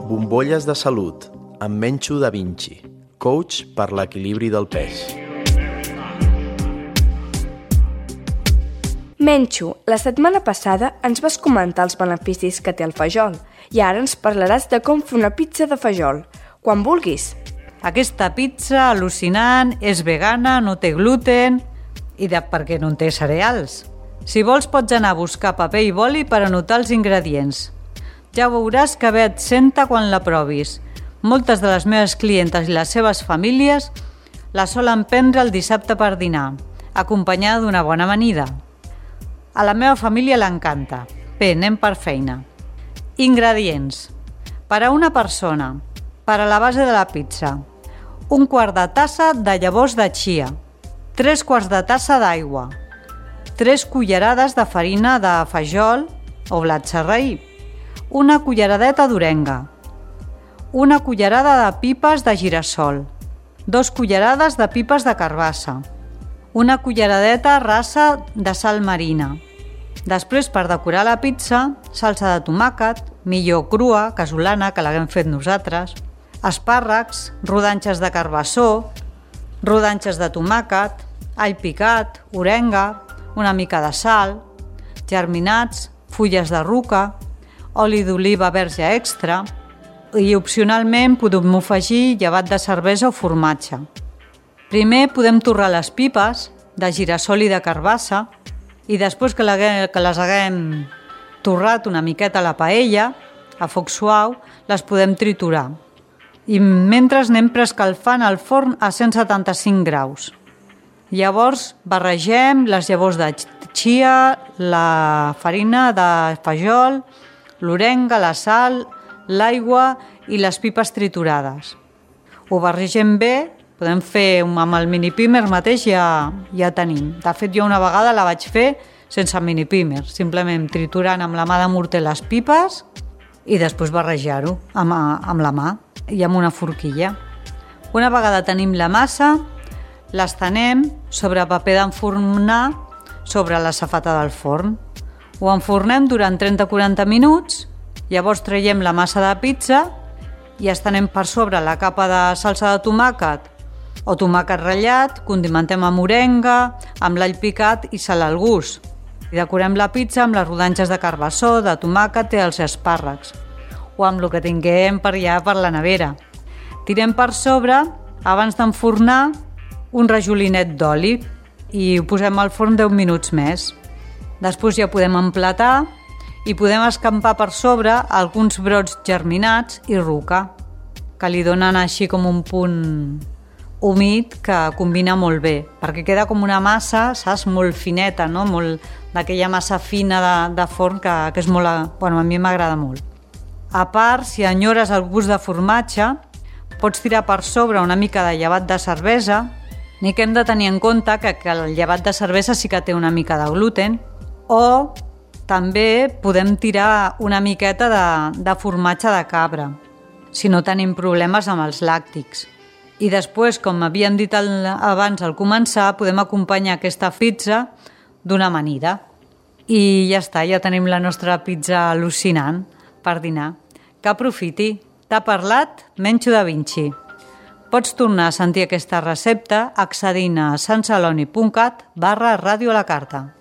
Bombolles de salut, amb Menchu Da Vinci, coach per l'equilibri del pes. Menchu, la setmana passada ens vas comentar els beneficis que té el fajol i ara ens parlaràs de com fer una pizza de fajol, quan vulguis. Aquesta pizza al·lucinant és vegana, no té gluten i perquè no en té cereals. Si vols pots anar a buscar paper i boli per anotar els ingredients. Ja veuràs que bé et senta quan la provis. Moltes de les meves clientes i les seves famílies la solen prendre el dissabte per dinar, acompanyada d'una bona amanida. A la meva família l'encanta. Bé, anem per feina. Ingredients. Per a una persona, per a la base de la pizza, 1/4 de tassa de llavors de chia, 3/4 de tassa d'aigua, 3 cullerades de farina de fajol o blat sarraí, una culleradeta d'orenga, una cullerada de pipes de girassol, 2 cullerades de pipes de carbassa, una culleradeta rasa de sal marina. Després, per decorar la pizza, salsa de tomàquet, millor crua, casolana, que l'haguem fet nosaltres, espàrrecs, rodanxes de carbassó, rodanxes de tomàquet, all picat, orenga, una mica de sal, germinats, fulles de ruca, oli d'oliva verge extra i opcionalment podem afegir llevat de cervesa o formatge. Primer podem torrar les pipes de girassol i de carbassa i després que les haguem torrat una miqueta a la paella, a foc suau, les podem triturar. I mentre anem preescalfant el forn a 175 graus. Llavors barregem les llavors de chia, la farina de fajol, l'orenga, la sal, l'aigua i les pipes triturades. Ho barregem bé, podem fer amb el mini-pimer mateix, ja tenim. De fet, jo una vegada la vaig fer sense mini-pimer, simplement triturant amb la mà de morter les pipes i després barrejar-ho amb la mà i amb una forquilla. Una vegada tenim la massa, l'estenem sobre paper d'enfornar sobre la safata del forn. Ho enfornem durant 30-40 minuts, llavors traiem la massa de pizza i estenem per sobre la capa de salsa de tomàquet o tomàquet ratllat, condimentem amb orenga, amb l'all picat i sal al gust. I decorem la pizza amb les rodanxes de carbassó, de tomàquet i els espàrrecs, o amb el que tinguem per la nevera. Tirem per sobre, abans d'enfornar, un rajolinet d'oli i ho posem al forn 10 minuts més. Després ja podem emplatar i podem escampar per sobre alguns brots germinats i ruca, que li donen així com un punt humit que combina molt bé, perquè queda com una massa, saps, molt fineta, no? Molt d'aquella massa fina de forn que és molt... Bueno, a mi m'agrada molt. A part, si enyores el gust de formatge, pots tirar per sobre una mica de llevat de cervesa, ni que hem de tenir en compte que el llevat de cervesa sí que té una mica de gluten, o també podem tirar una miqueta de formatge de cabra, si no tenim problemes amb els làctics. I després, com havíem dit abans al començar, podem acompanyar aquesta pizza d'una amanida. I ja està, ja tenim la nostra pizza al·lucinant per dinar. Que aprofiti. T'ha parlat Menchu Da Vinci. Pots tornar a sentir aquesta recepta accedint a sansaloni.cat/radiolacarta.